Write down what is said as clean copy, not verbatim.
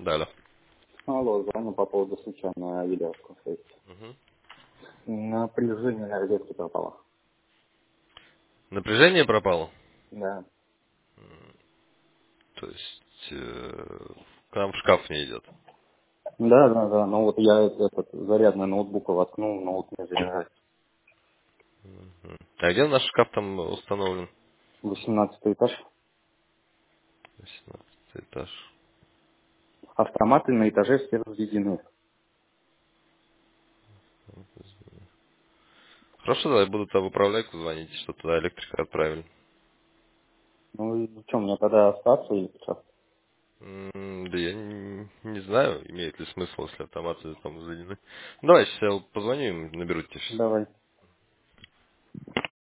Да, алло. Алло, звоню по поводу случайно видео связи. Мгм. Напряжение на розетке пропало. Напряжение пропало? Да. То есть к нам в шкаф не идет. Да. Ну вот я этот зарядный ноутбук воткнул, ноут не заряжает. Мгм. А где наш шкаф там установлен? 18 этаж. 18 этаж. Автоматы на этаже все разведены. Хорошо, да, я буду туда в управляйку звонить, что туда электрика отправили. Ну и что, мне тогда остаться или что? Да я не знаю, имеет ли смысл, если автоматы там заведены. Давай, сейчас я позвоню им, наберу тебе сейчас. Давай.